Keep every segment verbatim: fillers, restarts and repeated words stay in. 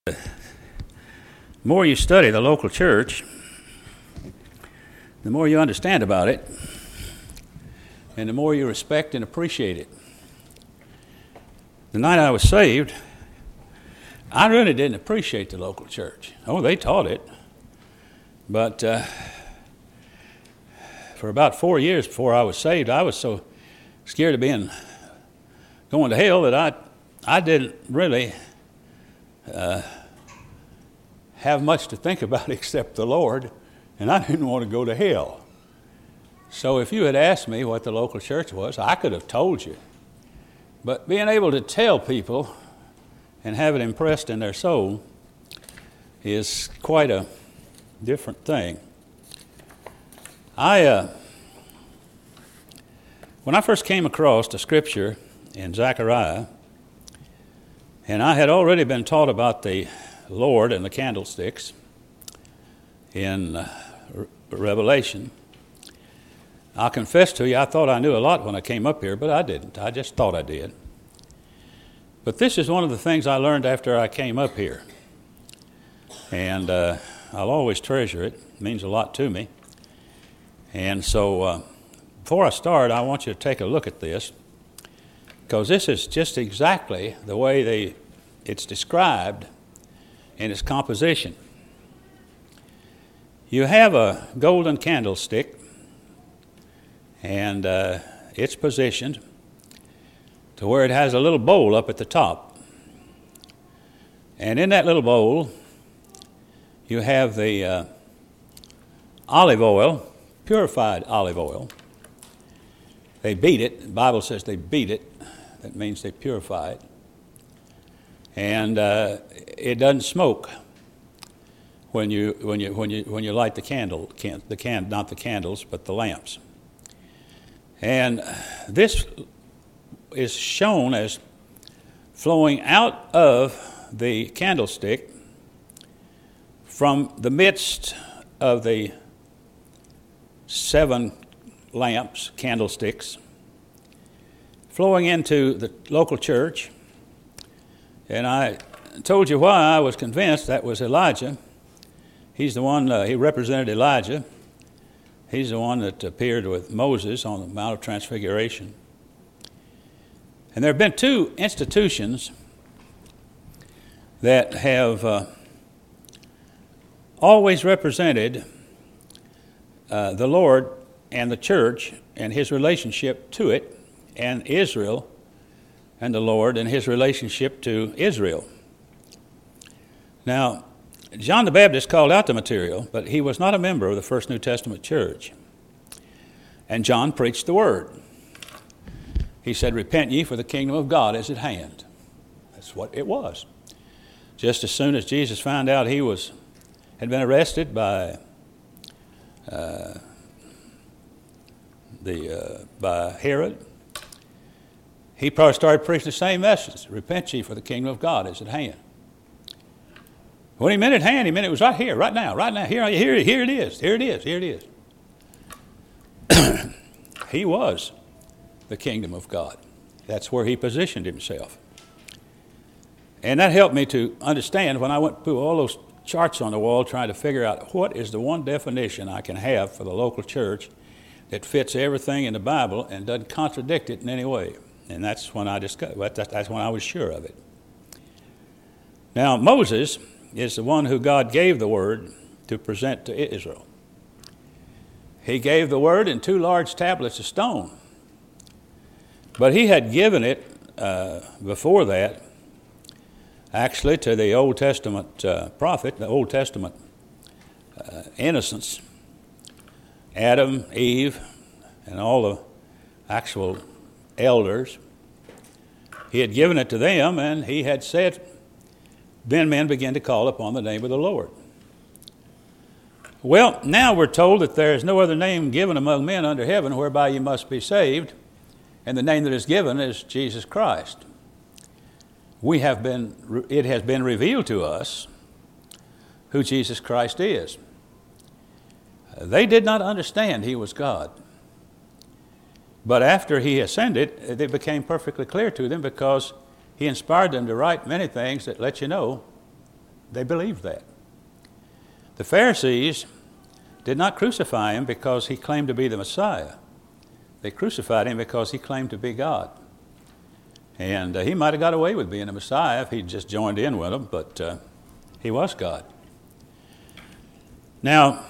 The more you study the local church, the more you understand about it, and the more you respect and appreciate it. The night I was saved, I really didn't appreciate the local church. Oh, they taught it. But uh, for about four years before I was saved, I was so scared of being going to hell that I I didn't really uh, have much to think about except the Lord, and I didn't want to go to hell. So if you had asked me what the local church was, I could have told you. But being able to tell people and have it impressed in their soul is quite a different thing. I, uh, when I first came across the scripture in Zechariah, and I had already been taught about the Lord and the candlesticks in uh, Re- Revelation, I'll confess to you, I thought I knew a lot when I came up here, but I didn't. I just thought I did. But this is one of the things I learned after I came up here. And uh, I'll always treasure it. It means a lot to me. And so uh, before I start, I want you to take a look at this, because this is just exactly the way they it's described in its composition. You have a golden candlestick, and uh, it's positioned to where it has a little bowl up at the top. And in that little bowl, you have the uh, olive oil, purified olive oil. They beat it. The Bible says they beat it. That means they purify it. And uh, it doesn't smoke when you when you when you when you light the candle, can, the can not the candles, but the lamps. And this is shown as flowing out of the candlestick from the midst of the seven lamps, candlesticks, flowing into the local church. And I told you why I was convinced that was Elijah. He's the one, uh, he represented Elijah. He's the one that appeared with Moses on the Mount of Transfiguration. And there have been two institutions that have uh, always represented uh, the Lord and the church and his relationship to it, and Israel and the Lord and his relationship to Israel. Now, John the Baptist called out the material, but he was not a member of the First New Testament church. And John preached the word. He said, "Repent ye, for the kingdom of God is at hand." That's what it was. Just as soon as Jesus found out he was had been arrested by uh, the uh, by Herod, he probably started preaching the same message: "Repent ye, for the kingdom of God is at hand." When he meant at hand, he meant it was right here, right now, right now. Here, here, here it is. Here it is. Here it is. He was the kingdom of God. That's where he positioned himself. And that helped me to understand when I went through all those charts on the wall trying to figure out what is the one definition I can have for the local church that fits everything in the Bible and doesn't contradict it in any way. And that's when I discovered, that's when I was sure of it. Now, Moses is the one who God gave the word to present to Israel. He gave the word in two large tablets of stone. But he had given it uh, before that, actually, to the Old Testament uh, prophet, the Old Testament uh, innocents, Adam, Eve, and all the actual elders. He had given it to them, and he had said, then men began to call upon the name of the Lord. Well, now we're told that there is no other name given among men under heaven whereby you must be saved, and the name that is given is Jesus Christ. We have been, it has been revealed to us who Jesus Christ is. They did not understand he was God. But after he ascended, it became perfectly clear to them because he inspired them to write many things that let you know They believed that. The Pharisees did not crucify him because he claimed to be the Messiah. They crucified him because he claimed to be God. And uh, he might have got away with being a Messiah if he'd just joined in with them, but uh, he was God. Now,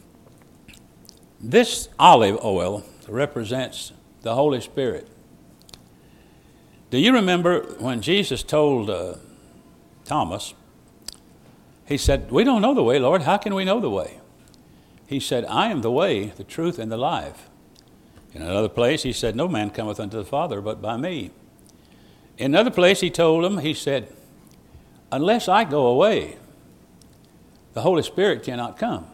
this olive oil represents the Holy Spirit. Do you remember when Jesus told uh, Thomas, he said, "We don't know the way, Lord. How can we know the way?" He said, "I am the way, the truth, and the life." In another place, he said, "No man cometh unto the Father but by me." In another place, he told him, he said, "Unless I go away, the Holy Spirit cannot come."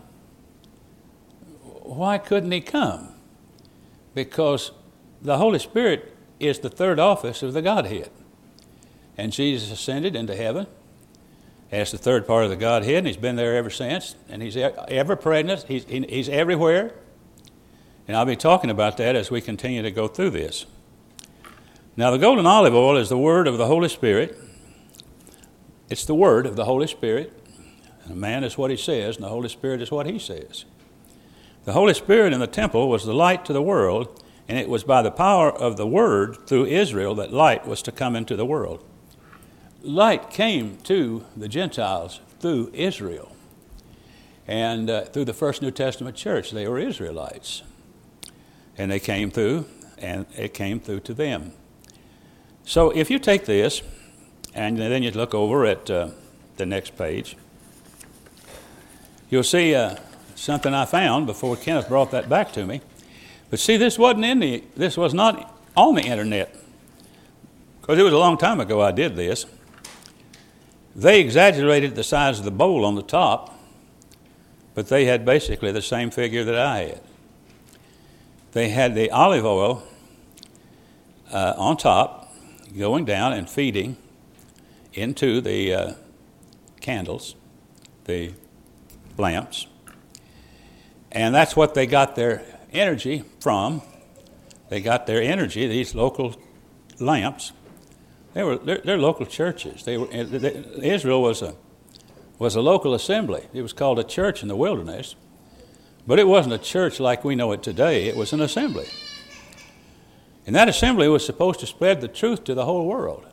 Why couldn't he come? Because the Holy Spirit is the third office of the Godhead. And Jesus ascended into heaven as the third part of the Godhead, and he's been there ever since. And he's ever present. He's, he's everywhere. And I'll be talking about that as we continue to go through this. Now, the golden olive oil is the word of the Holy Spirit. It's the word of the Holy Spirit. And man is what he says, and the Holy Spirit is what he says. The Holy Spirit in the temple was the light to the world, and it was by the power of the word through Israel that light was to come into the world. Light came to the Gentiles through Israel. And uh, through the first New Testament church, they were Israelites. And they came through, and it came through to them. So if you take this, and then you look over at uh, the next page, you'll see uh, something I found before Kenneth brought that back to me. But see, this wasn't in the, this was not on the internet, because it was a long time ago I did this. They exaggerated the size of the bowl on the top, but they had basically the same figure that I had. They had the olive oil uh, on top, going down and feeding into the uh, candles, the lamps. And that's what they got their energy from. They got their energy, these local lamps. They were they're, they're local churches. They were they, Israel was a was a local assembly. It was called a church in the wilderness, but it wasn't a church like we know it today. It was an assembly, and that assembly was supposed to spread the truth to the whole world.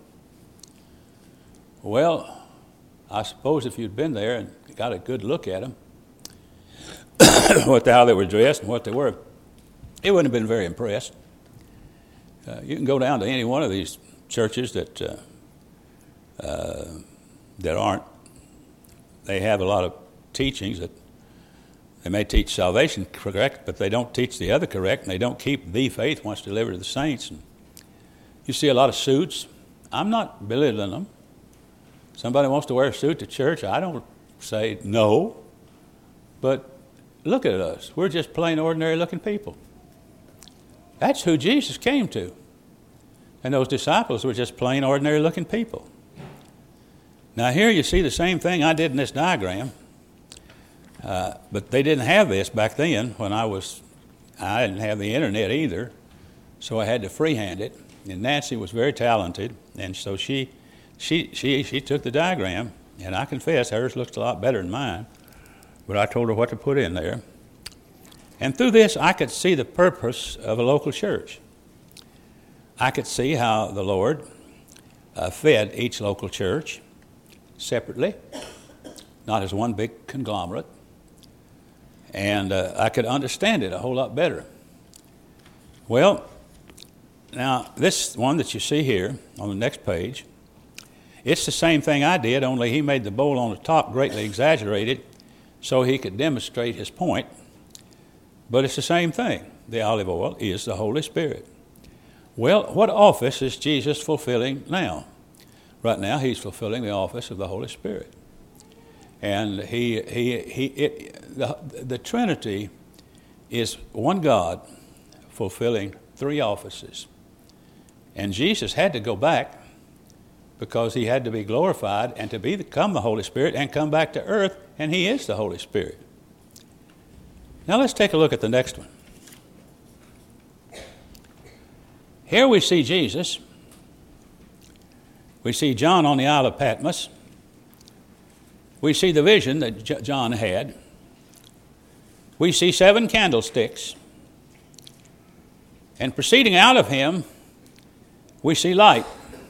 Well, I suppose if you'd been there and got a good look at them, what how they were dressed and what they were, it wouldn't have been very impressed. Uh, you can go down to any one of these churches that uh, uh, that aren't. They have a lot of teachings that they may teach salvation correct, but they don't teach the other correct, and they don't keep the faith once delivered to the saints. And you see a lot of suits. I'm not belittling them. Somebody wants to wear a suit to church, I don't say no. But look at us. We're just plain ordinary looking people. That's who Jesus came to. And those disciples were just plain ordinary looking people. Now here you see the same thing I did in this diagram. Uh, but they didn't have this back then when I was, I didn't have the internet either. So I had to freehand it. And Nancy was very talented. And so she, she, she, she took the diagram. And I confess hers looks a lot better than mine. But I told her what to put in there. And through this, I could see the purpose of a local church. I could see how the Lord uh, fed each local church separately, not as one big conglomerate. And uh, I could understand it a whole lot better. Well, now this one that you see here on the next page, it's the same thing I did, only he made the bowl on the top greatly exaggerated so he could demonstrate his point. But it's the same thing. The olive oil is the Holy Spirit. Well, what office is Jesus fulfilling now? Right now, he's fulfilling the office of the Holy Spirit. And he, he, he, it, the, the Trinity is one God fulfilling three offices. And Jesus had to go back because he had to be glorified and to become the Holy Spirit and come back to earth, and he is the Holy Spirit. Now let's take a look at the next one. Here we see Jesus. We see John on the Isle of Patmos. we see the vision that J- John had. We see seven candlesticks. And proceeding out of him, we see light.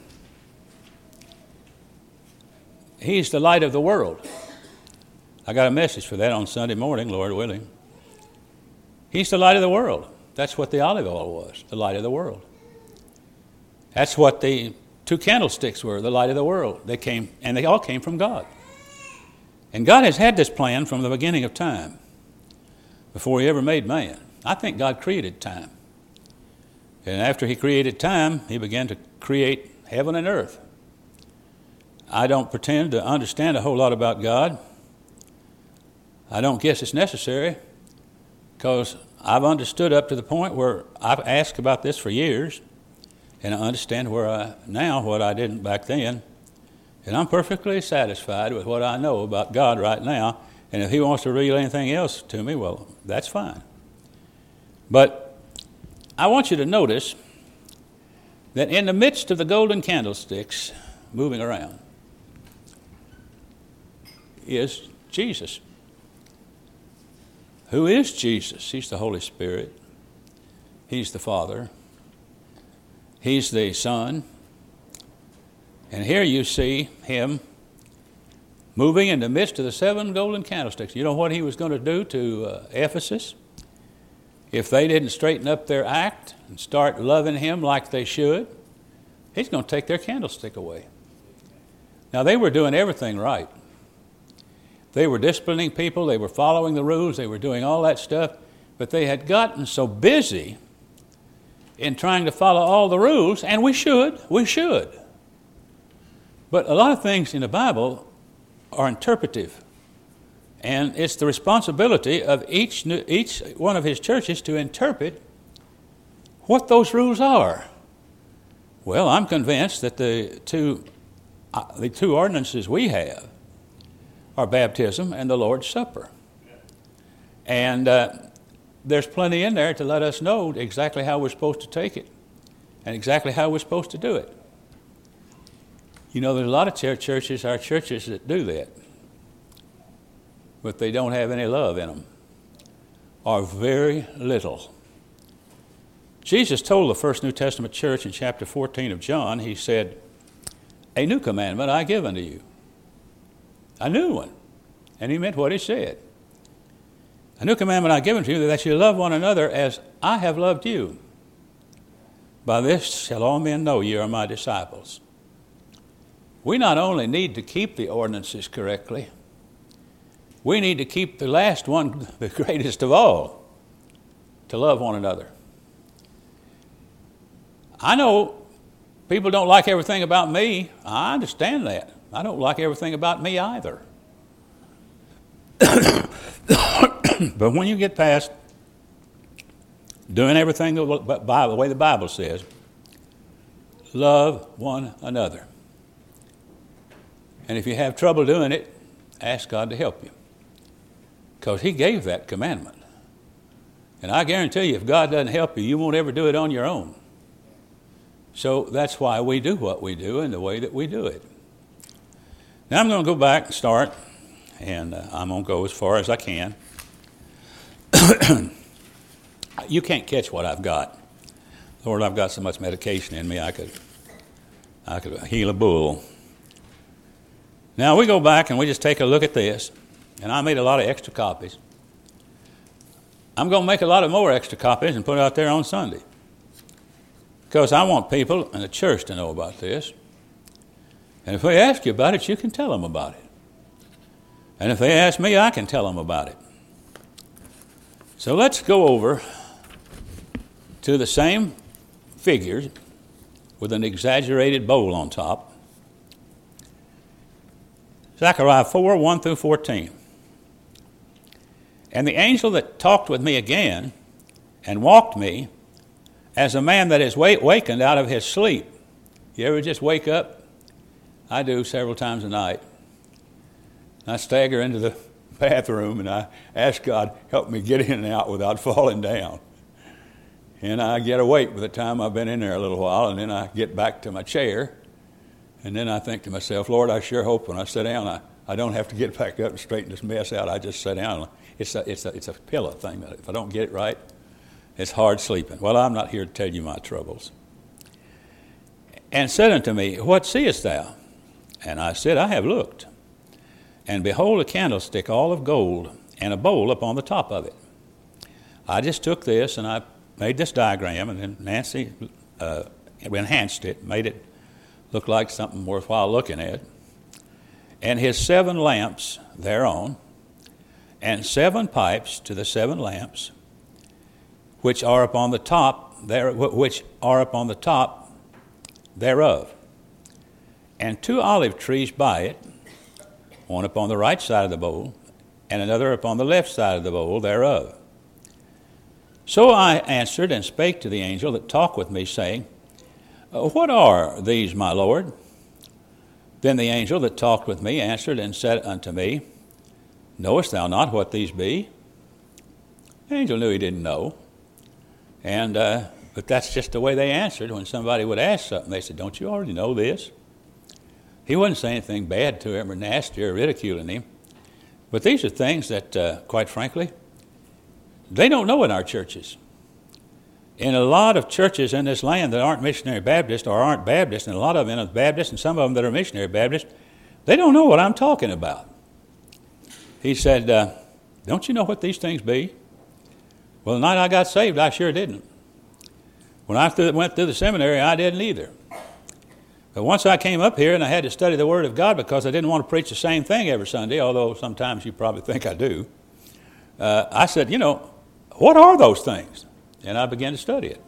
He's the light of the world. I got a message for that on Sunday morning, Lord willing. He's the light of the world. That's what the olive oil was, the light of the world. That's what the two candlesticks were, the light of the world. They came, and they all came from God. And God has had this plan from the beginning of time, before he ever made man. I think God created time. And after he created time, he began to create heaven and earth. I don't pretend to understand a whole lot about God. I don't guess it's necessary, because I've understood up to the point where I've asked about this for years, and I understand where I now what I didn't back then. And I'm perfectly satisfied with what I know about God right now. And if he wants to reveal anything else to me, well, that's fine. But I want you to notice that in the midst of the golden candlesticks moving around is Jesus. Who is Jesus? He's the Holy Spirit. He's the Father. He's the Son. And here you see him moving in the midst of the seven golden candlesticks. You know what he was going to do to uh, Ephesus? If they didn't straighten up their act and start loving him like they should, he's going to take their candlestick away. Now, they were doing everything right. They were disciplining people. They were following the rules. They were doing all that stuff. But they had gotten so busy in trying to follow all the rules, and we should, we should. But a lot of things in the Bible are interpretive. And it's the responsibility of each each one of his churches to interpret what those rules are. Well, I'm convinced that the two uh, the two ordinances we have are baptism and the Lord's Supper. And uh, there's plenty in there to let us know exactly how we're supposed to take it and exactly how we're supposed to do it. You know, there's a lot of churches, our churches, that do that, but they don't have any love in them, or very little. Jesus told the first New Testament church in chapter fourteen of John, he said, "A new commandment I give unto you." A new one. And he meant what he said. "A new commandment I give unto you, that you love one another as I have loved you. By this shall all men know ye are my disciples." We not only need to keep the ordinances correctly, we need to keep the last one, the greatest of all, to love one another. I know people don't like everything about me. I understand that. I don't like everything about me either. But when you get past doing everything by the way the Bible says, love one another. And if you have trouble doing it, ask God to help you, because he gave that commandment. And I guarantee you, if God doesn't help you, you won't ever do it on your own. So that's why we do what we do in the way that we do it. Now I'm going to go back and start, and uh, I'm going to go as far as I can. You can't catch what I've got. Lord, I've got so much medication in me, I could, I could heal a bull. Now we go back and we just take a look at this, and I made a lot of extra copies. I'm going to make a lot of more extra copies and put it out there on Sunday, because I want people in the church to know about this. And if they ask you about it, you can tell them about it. And if they ask me, I can tell them about it. So let's go over to the same figures with an exaggerated bowl on top. Zechariah four, one through fourteen. "And the angel that talked with me again and walked me as a man that is wakened out of his sleep." You ever just wake up? I do several times a night. I stagger into the bathroom and I ask God, help me get in and out without falling down. And I get awake by the time I've been in there a little while, and then I get back to my chair. And then I think to myself, Lord, I sure hope when I sit down I, I don't have to get back up and straighten this mess out. I just sit down. It's a, it's a, it's a pillow thing. If I don't get it right, it's hard sleeping. Well, I'm not here to tell you my troubles. And said unto me, What seest thou? And I said, I have looked. And behold, a candlestick all of gold, and a bowl upon the top of it. I just took this, and I made this diagram, and then Nancy uh, enhanced it, made it look like something worthwhile looking at. And his seven lamps thereon, and seven pipes to the seven lamps, which are upon the top there, which are upon the top thereof, and two olive trees by it, one upon the right side of the bowl, and another upon the left side of the bowl thereof. So I answered and spake to the angel that talked with me, saying, What are these, my Lord? Then the angel that talked with me answered and said unto me, Knowest thou not what these be? The angel knew he didn't know. And uh, but that's just the way they answered when somebody would ask something. They said, Don't you already know this? He wouldn't say anything bad to him or nasty or ridiculing him. But these are things that, uh, quite frankly, they don't know in our churches. In a lot of churches in this land that aren't missionary Baptist or aren't Baptist, and a lot of them are Baptist and some of them that are missionary Baptist, they don't know what I'm talking about. He said, uh, Don't you know what these things be? Well, the night I got saved, I sure didn't. When I th- went through the seminary, I didn't either. But once I came up here and I had to study the Word of God because I didn't want to preach the same thing every Sunday, although sometimes you probably think I do, uh, I said, you know, what are those things? And I began to study it.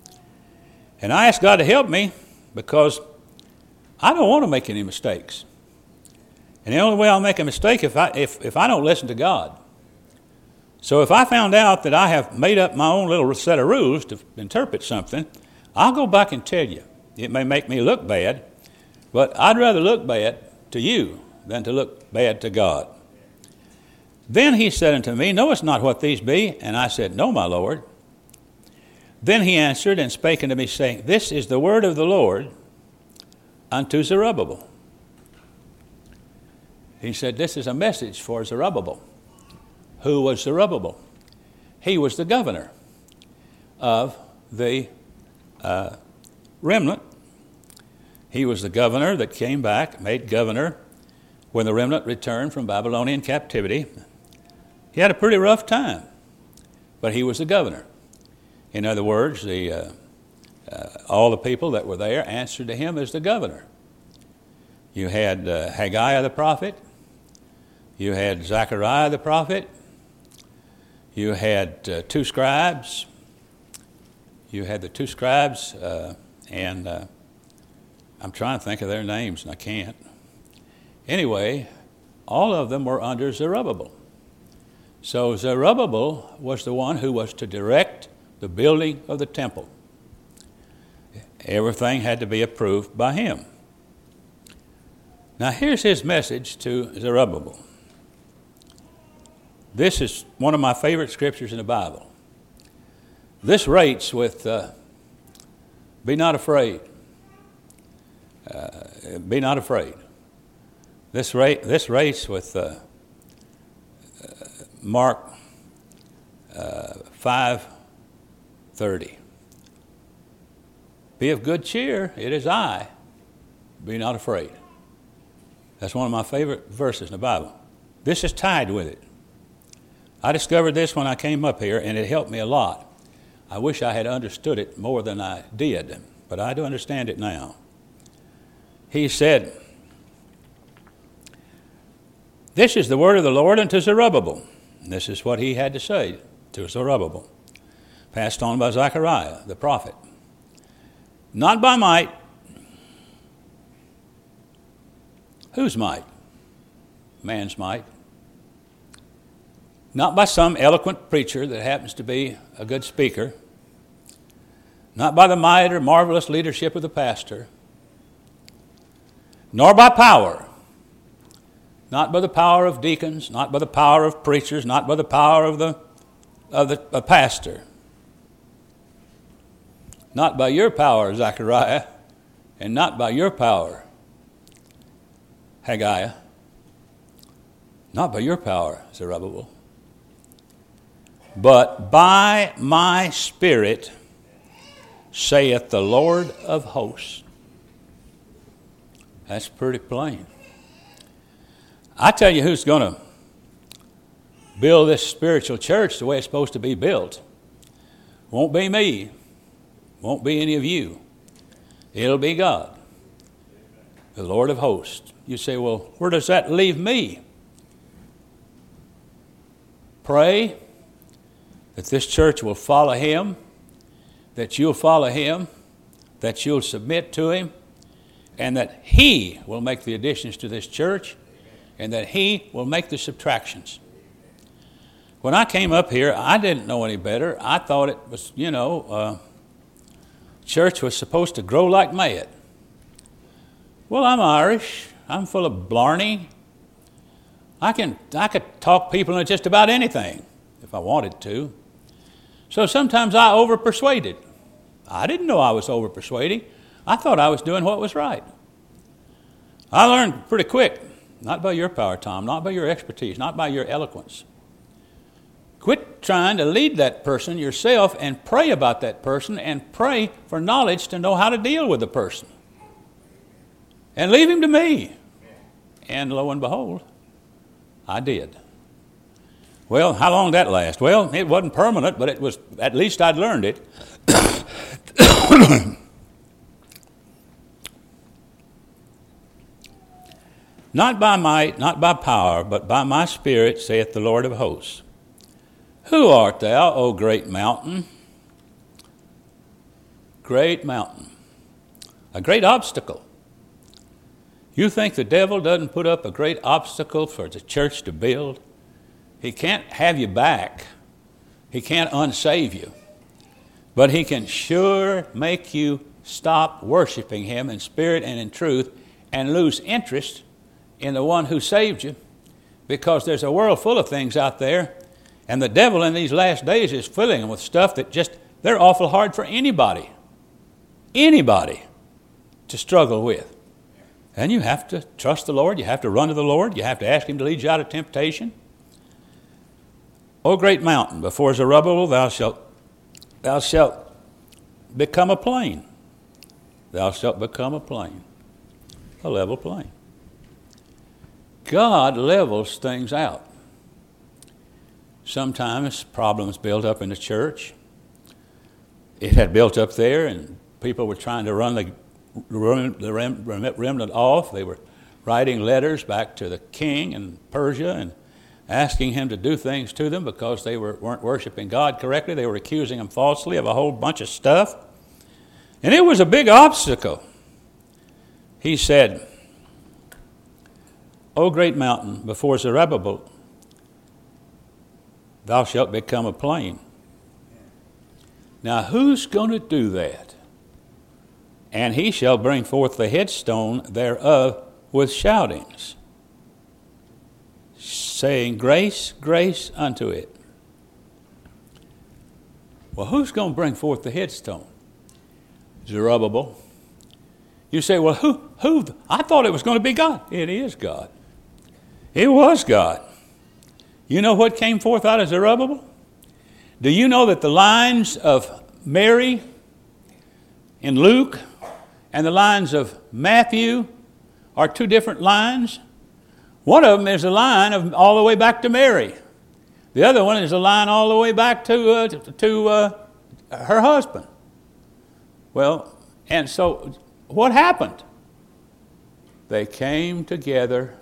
And I asked God to help me because I don't want to make any mistakes. And the only way I'll make a mistake if I if, if I don't listen to God. So if I found out that I have made up my own little set of rules to interpret something, I'll go back and tell you. It may make me look bad, but I'd rather look bad to you than to look bad to God. Then he said unto me, Knowest not what these be? And I said, No, my Lord. Then he answered and spake unto me, saying, This is the word of the Lord unto Zerubbabel. He said, This is a message for Zerubbabel. Who was Zerubbabel? He was the governor of the uh, remnant. He was the governor that came back, made governor when the remnant returned from Babylonian captivity. He had a pretty rough time, but he was the governor. In other words, the, uh, uh, all the people that were there answered to him as the governor. You had uh, Haggai the prophet. You had Zechariah the prophet. You had uh, two scribes. You had the two scribes, uh, and uh, I'm trying to think of their names, and I can't. Anyway, all of them were under Zerubbabel. So Zerubbabel was the one who was to direct the building of the temple. Everything had to be approved by him. Now here's his message to Zerubbabel. This is one of my favorite scriptures in the Bible. This rates with, uh, be not afraid. Uh, be not afraid. This, rate, this rates with uh, uh, Mark uh, five thirty. Be of good cheer, it is I. Be not afraid. That's one of my favorite verses in the Bible. This is tied with it. I discovered this when I came up here, and it helped me a lot. I wish I had understood it more than I did, but I do understand it now. He said, This is the word of the Lord unto Zerubbabel. And this is what he had to say to Zerubbabel, passed on by Zechariah, the prophet. Not by might. Whose might? Man's might. Not by some eloquent preacher that happens to be a good speaker. Not by the might or marvelous leadership of the pastor. Nor by power. Not by the power of deacons, not by the power of preachers, not by the power of the of the a pastor. Not by your power, Zechariah, and not by your power, Haggai, Not by your power, Zerubbabel, but by my Spirit, saith the Lord of hosts. That's pretty plain. I tell you who's going to build this spiritual church the way it's supposed to be built. Won't be me. Won't be any of you. It'll be God, the Lord of hosts. You say, well, where does that leave me? Pray that this church will follow Him, that you'll follow Him, that you'll submit to Him, and that He will make the additions to this church, and that He will make the subtractions. When I came up here, I didn't know any better. I thought it was, you know, uh, church was supposed to grow like mad. Well, I'm Irish. I'm full of blarney. I can I could talk people into just about anything if I wanted to. So sometimes I over-persuaded. I didn't know I was over-persuading. I thought I was doing what was right. I learned pretty quick, not by your power, Tom, not by your expertise, not by your eloquence. Quit trying to lead that person yourself and pray about that person and pray for knowledge to know how to deal with the person. And leave him to me. And lo and behold, I did. Well, how long did that last? Well, it wasn't permanent, but it was, at least I'd learned it. Not by might, not by power, but by my Spirit, saith the Lord of hosts. Who art thou, O great mountain? Great mountain. A great obstacle. You think the devil doesn't put up a great obstacle for the church to build? He can't have you back. He can't unsave you. But he can sure make you stop worshiping Him in spirit and in truth and lose interest in the one who saved you, because there's a world full of things out there, and the devil in these last days is filling them with stuff that just, they're awful hard for anybody, anybody to struggle with. And you have to trust the Lord. You have to run to the Lord. You have to ask Him to lead you out of temptation. O great mountain, before Zerubbabel thou shalt, thou shalt become a plain. Thou shalt become a plain, a level plain. God levels things out. Sometimes problems built up in the church. It had built up there, and people were trying to run the, the remnant off. They were writing letters back to the king in Persia and asking him to do things to them because they were, weren't worshiping God correctly. They were accusing him falsely of a whole bunch of stuff. And it was a big obstacle. He said, O great mountain, before Zerubbabel, thou shalt become a plain. Now, who's going to do that? And he shall bring forth the headstone thereof with shoutings, saying, Grace, grace unto it. Well, who's going to bring forth the headstone? Zerubbabel. You say, well, who, who? I thought it was going to be God. It is God. It was God. You know what came forth out of Zerubbabel? Do you know that the lines of Mary in Luke and the lines of Matthew are two different lines? One of them is a line of all the way back to Mary. The other one is a line all the way back to, uh, to, to uh, her husband. Well, and so what happened? They came together,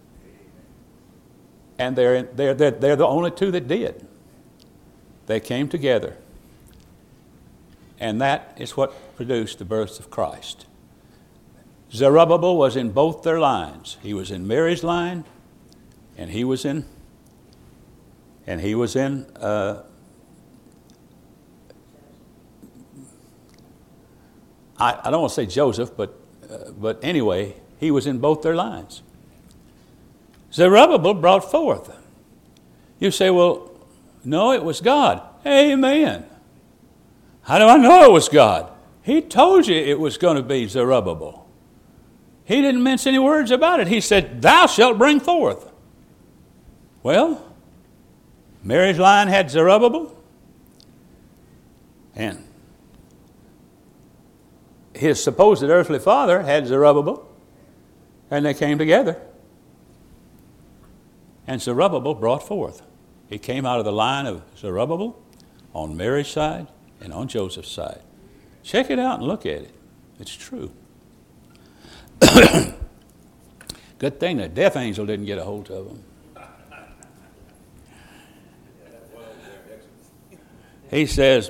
and they're, they're, they're, they're the only two that did. They came together, and that is what produced the birth of Christ. Zerubbabel was in both their lines. He was in Mary's line, and he was in, and he was in, uh, I, I don't want to say Joseph, but uh, but anyway, he was in both their lines. Zerubbabel brought forth. You say, well, no, it was God. Amen. How do I know it was God? He told you it was going to be Zerubbabel. He didn't mince any words about it. He said, thou shalt bring forth. Well, Mary's line had Zerubbabel, and his supposed earthly father had Zerubbabel, and they came together. And Zerubbabel brought forth. He came out of the line of Zerubbabel on Mary's side and on Joseph's side. Check it out and look at it. It's true. Good thing the death angel didn't get a hold of him. He says,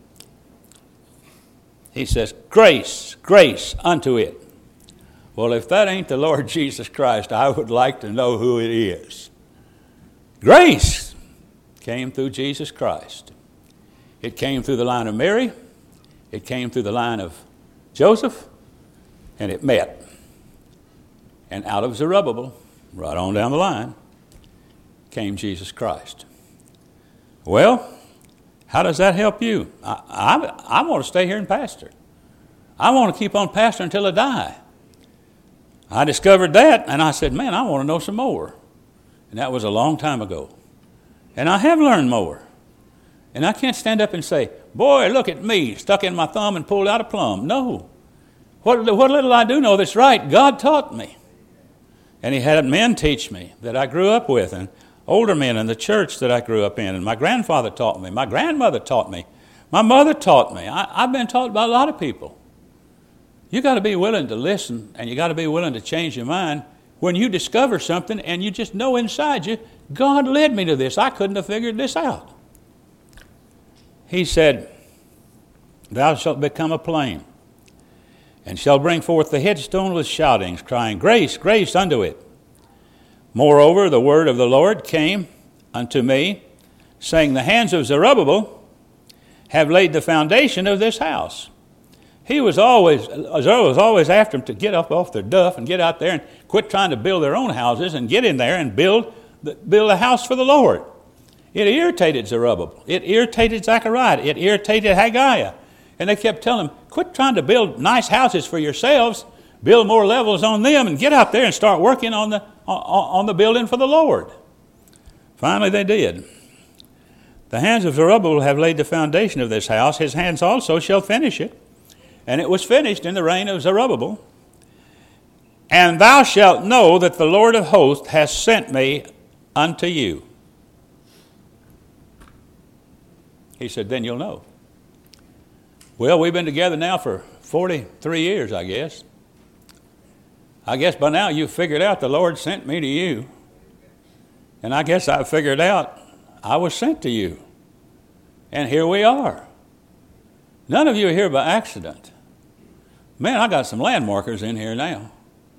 he says, grace, grace unto it. Well, if that ain't the Lord Jesus Christ, I would like to know who it is. Grace came through Jesus Christ. It came through the line of Mary. It came through the line of Joseph, and it met. And out of Zerubbabel, right on down the line, came Jesus Christ. Well, how does that help you? I, I, I want to stay here and pastor. I want to keep on pastoring until I die. I discovered that, and I said, man, I want to know some more. And that was a long time ago. And I have learned more. And I can't stand up and say, boy, look at me, stuck in my thumb and pulled out a plum. No. What, what little I do know that's right, God taught me. And he had men teach me that I grew up with, and older men in the church that I grew up in, and my grandfather taught me, my grandmother taught me, my mother taught me. I, I've been taught by a lot of people. You got to be willing to listen, and you got to be willing to change your mind when you discover something and you just know inside you, God led me to this. I couldn't have figured this out. He said, thou shalt become a plain, and shall bring forth the headstone with shoutings, crying, grace, grace unto it. Moreover, the word of the Lord came unto me, saying, the hands of Zerubbabel have laid the foundation of this house. He was always, Zerubbabel was always after them to get up off their duff and get out there and quit trying to build their own houses and get in there and build, build a house for the Lord. It irritated Zerubbabel. It irritated Zechariah. It irritated Haggai. And they kept telling him, quit trying to build nice houses for yourselves, build more levels on them, and get out there and start working on the, on, on the building for the Lord. Finally, they did. The hands of Zerubbabel have laid the foundation of this house. His hands also shall finish it. And it was finished in the reign of Zerubbabel. And thou shalt know that the Lord of hosts has sent me unto you. He said, then you'll know. Well, we've been together now for forty-three years, I guess. I guess by now you've figured out the Lord sent me to you. And I guess I figured out I was sent to you. And here we are. None of you are here by accident. Man, I got some landmarkers in here now.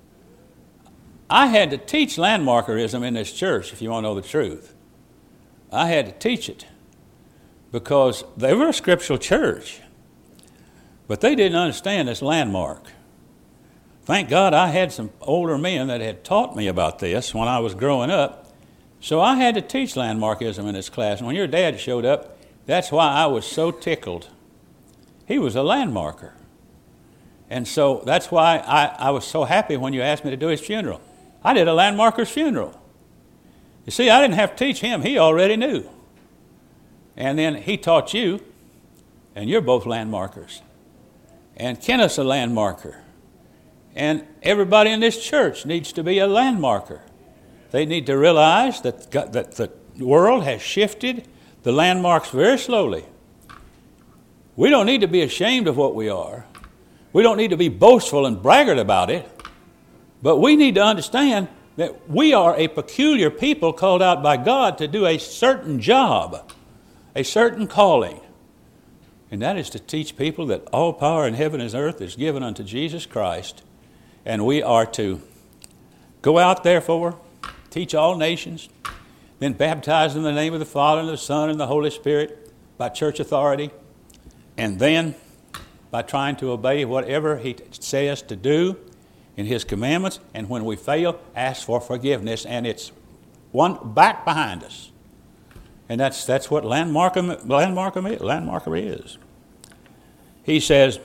I had to teach landmarkerism in this church, if you want to know the truth. I had to teach it because they were a scriptural church, but they didn't understand this landmark. Thank God I had some older men that had taught me about this when I was growing up, so I had to teach landmarkism in this class. And when your dad showed up, that's why I was so tickled. He was a landmarker. And so that's why I, I was so happy when you asked me to do his funeral. I did a landmarker's funeral. You see, I didn't have to teach him. He already knew. And then he taught you, and you're both landmarkers. And Kenneth's a landmarker. And everybody in this church needs to be a landmarker. They need to realize that, that the world has shifted the landmarks very slowly. We don't need to be ashamed of what we are. We don't need to be boastful and braggart about it. But we need to understand that we are a peculiar people called out by God to do a certain job, a certain calling. And that is to teach people that all power in heaven and earth is given unto Jesus Christ. And we are to go out, therefore, teach all nations, then baptize in the name of the Father and the Son and the Holy Spirit by church authority, and then by trying to obey whatever he says to do in his commandments. And when we fail, ask for forgiveness, and it's one back behind us. And that's that's what landmarker, landmarker, landmarker is. He says,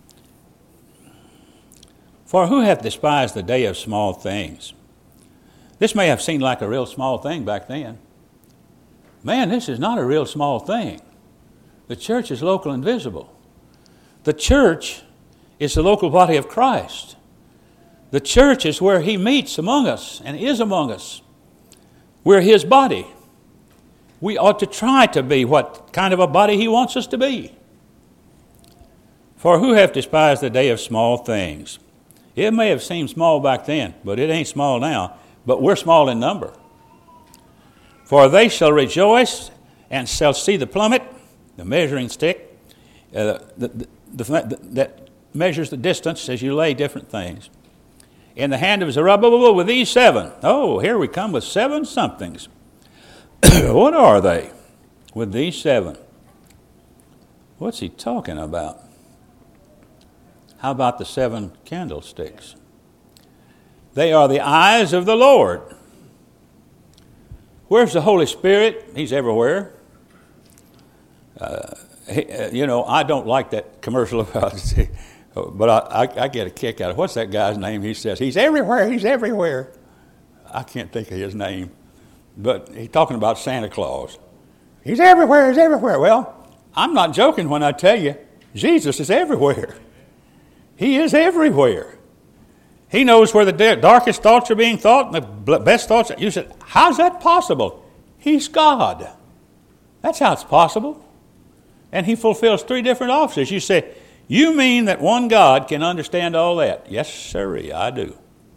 for who hath despised the day of small things? This may have seemed like a real small thing back then. Man, this is not a real small thing. The church is local and visible. The church is the local body of Christ. The church is where He meets among us and is among us. We're His body. We ought to try to be what kind of a body He wants us to be. For who hath despised the day of small things? It may have seemed small back then, but it ain't small now. But we're small in number. For they shall rejoice and shall see the plummet, the measuring stick, uh, the, the, the, the, that measures the distance as you lay different things, in the hand of Zerubbabel with these seven. Oh, here we come with seven somethings. What are they with these seven? What's he talking about? How about the seven candlesticks? They are the eyes of the Lord. Where's the Holy Spirit? He's everywhere. Uh, he, uh, you know, I don't like that commercial about it, but I, I, I get a kick out of it. What's that guy's name? He says, he's everywhere, he's everywhere. I can't think of his name, but he's talking about Santa Claus. He's everywhere, he's everywhere. Well, I'm not joking when I tell you, Jesus is everywhere. He is everywhere. He knows where the darkest thoughts are being thought and the best thoughts. You said, how's that possible? He's God. That's how it's possible. And He fulfills three different offices. You say, you mean that one God can understand all that? Yes, sirree, I do.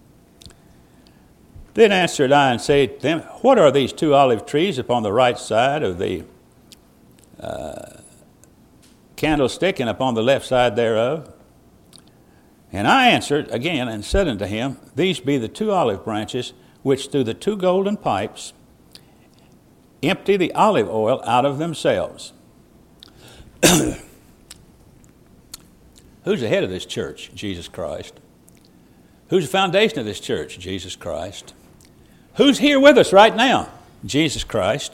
Then answered I and said to them, what are these two olive trees upon the right side of the uh, candlestick and upon the left side thereof? And I answered again and said unto him, these be the two olive branches which through the two golden pipes empty the olive oil out of themselves. Who's the head of this church? Jesus Christ. Who's the foundation of this church? Jesus Christ. Who's here with us right now? Jesus Christ.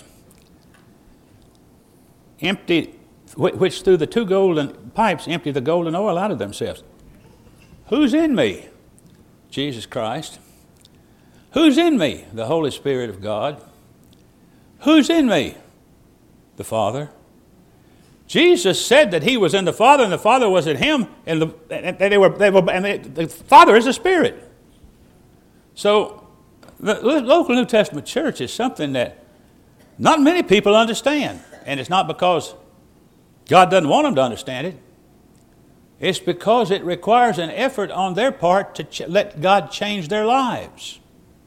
Empty, which through the two golden pipes empty the golden oil out of themselves. Who's in me? Jesus Christ. Who's in me? The Holy Spirit of God. Who's in me? The Father. Jesus said that He was in the Father and the Father was in Him, and, the, and they were, they were, and they, the Father is the Spirit. So the local New Testament church is something that not many people understand, and it's not because God doesn't want them to understand it. It's because it requires an effort on their part to ch- let God change their lives.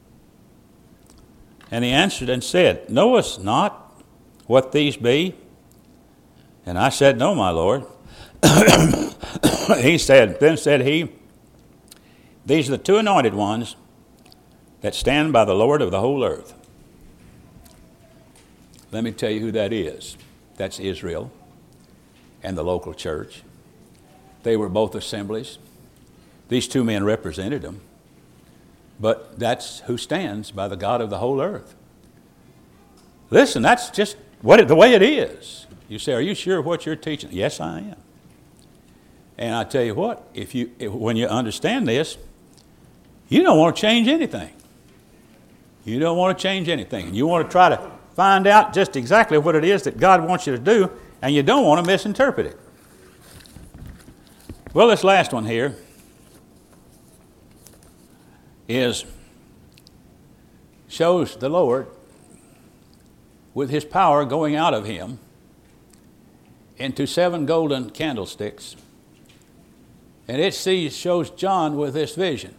And he answered and said, knowest not what these be? And I said, no, my Lord. He said, then said he, these are the two anointed ones that stand by the Lord of the whole earth. Let me tell you who that is. That's Israel and the local church. They were both assemblies. These two men represented them. But that's who stands by the God of the whole earth. Listen, that's just what it, the way it is. You say, are you sure of what you're teaching? Yes, I am. And I tell you what, if you if, when you understand this, you don't want to change anything. You don't want to change anything. And you want to try to find out just exactly what it is that God wants you to do, and you don't want to misinterpret it. Well, this last one here is shows the Lord with His power going out of Him into seven golden candlesticks. And it sees, shows John with this vision.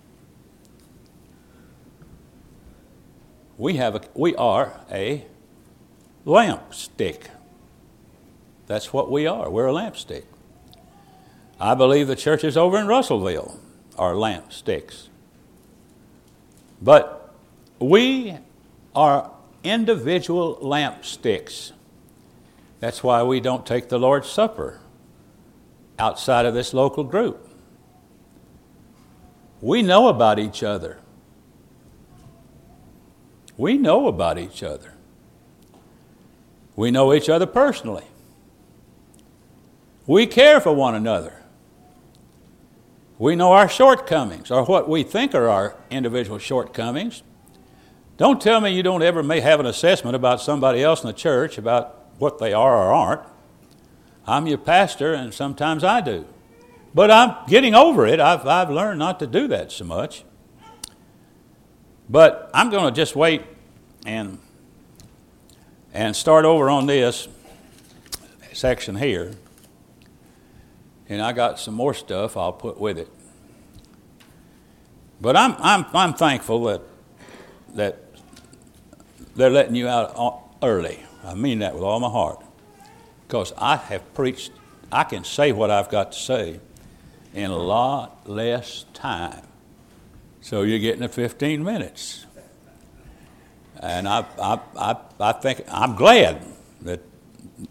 We have a, we are a lampstick. That's what we are. We're a lampstick. I believe the churches over in Russellville are lampsticks. But we are individual lampsticks. That's why we don't take the Lord's Supper outside of this local group. We know about each other. We know about each other. We know each other personally. We care for one another. We know our shortcomings, or what we think are our individual shortcomings. Don't tell me you don't ever may have an assessment about somebody else in the church about what they are or aren't. I'm your pastor, and sometimes I do. But I'm getting over it. I've, I've learned not to do that so much. But I'm going to just wait and, and start over on this section here. And I got some more stuff I'll put with it. But I'm, I'm, I'm thankful that, that they're letting you out early. I mean that with all my heart. Because I have preached, I can say what I've got to say in a lot less time. So you're getting the fifteen minutes. And I, I, I, I think, I'm glad that